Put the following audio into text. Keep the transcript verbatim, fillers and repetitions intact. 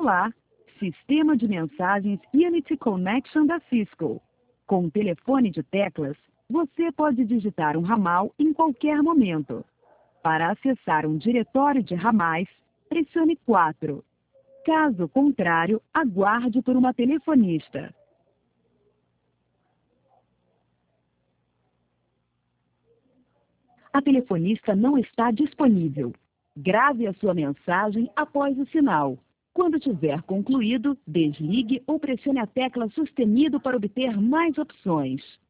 Olá, Sistema de Mensagens Unity Connection da Cisco. Com o telefone de teclas, você pode digitar um ramal em qualquer momento. Para acessar um diretório de ramais, pressione quatro. Caso contrário, aguarde por uma telefonista. A telefonista não está disponível. Grave a sua mensagem após o sinal. Quando tiver concluído, desligue ou pressione a tecla sustenido para obter mais opções.